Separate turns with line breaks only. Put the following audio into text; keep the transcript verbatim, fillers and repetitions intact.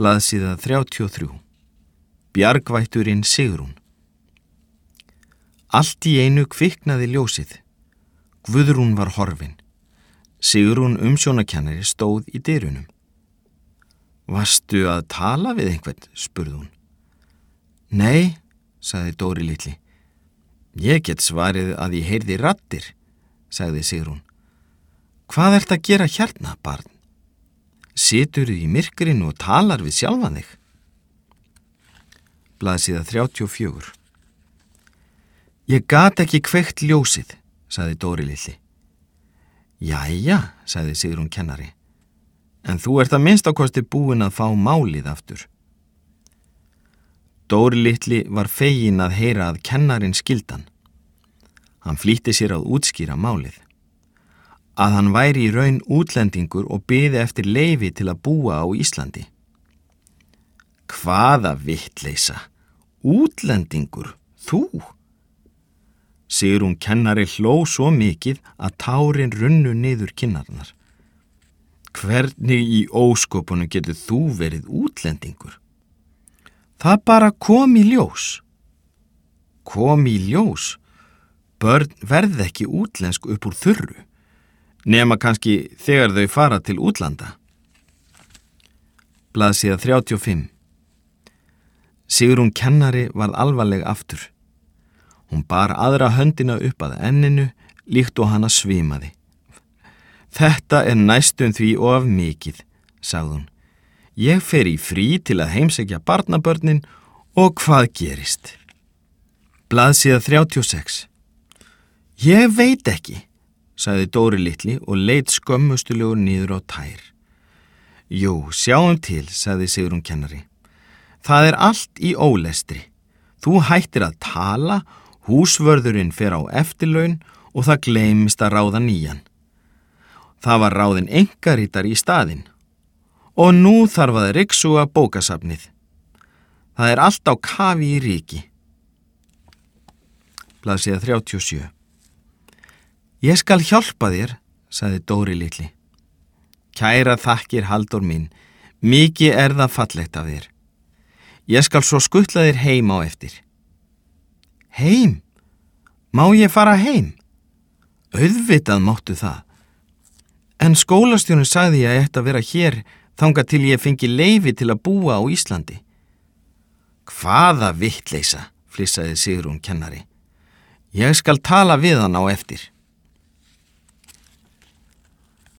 Blaðsíða þrjátíu og þrjú. Bjargvætturinn Sigrún. Allt í einu kviknaði ljósið. Guðrún var horfin. Sigrún umsjónakennari stóð í dyrunum. Varstu að tala við einhvern, spurði hún. Nei, sagði Dóri litli. Ég get svarið að ég heyrði raddir, sagði Sigrún. Hvað ert að gera hérna, barn? Siturðu í myrkrinu og talar við sjálfan þig? Blaðsíða þrjátíu og fjögur. Ég gat ekki kveikt ljósið, sagði Dóri litli. Jæja, sagði Sigrún kennari. En þú ert að minnsta kosti búin að fá málið aftur. Dóri litli var feginn að heyra að kennarinn skildan. Hann flýtti sér að útskýra málið. Að hann væri í raun útlendingur og biði eftir leyfi til að búa á Íslandi. Hvaða vitleysa? Útlendingur? Þú? Sigrún kennari hló svo mikið að tárin runnu niður kinnarnar. Hvernig í ósköpunum getur þú verið útlendingur? Það bara kom í ljós. Kom í ljós? Börn verð ekki útlensk upp úr þurru, nema kannski þegar þau fara til útlanda. Blaðsíða þrjátíu og fimm. Sigrún kennari varð alvarleg aftur. Hún bar aðra höndina upp að enninu, líkt og hana svimaði. Þetta er næstum því of mikið, sagði hún. Ég fer í frí til að heimsækja barnabörnin og hvað gerist? Blaðsíða þrjátíu og sex. Ég veit ekki, sagði Dóri litli og leit skömmustulegur niður á tær. Jú, sjáum til, sagði Sigrún kennari. Það er allt í ólestri. Þú hættir að tala, húsvörðurinn fer á eftirlaun og það gleymist að ráða nýjan. Það var ráðin einkarítar í staðinn. Og nú þarf að ryksuga bókasafnið. Það er allt á kafi í ríki. Blaðsíða þrjátíu og sjö. Ég skal hjálpa þér, sagði Dóri litli. Kæra þakkir, Halldór minn, mikið er það fallegt af þér. Ég skal svo skutla þér heim á eftir. Heim? Má ég fara heim? Auðvitað máttu það. En skólastjórinn sagði ég að ég ætti að vera hér þangað til ég fengi leyfi til að búa á Íslandi. Hvaða vitleysa, flissaði Sigrún kennari. Ég skal tala við hann á eftir.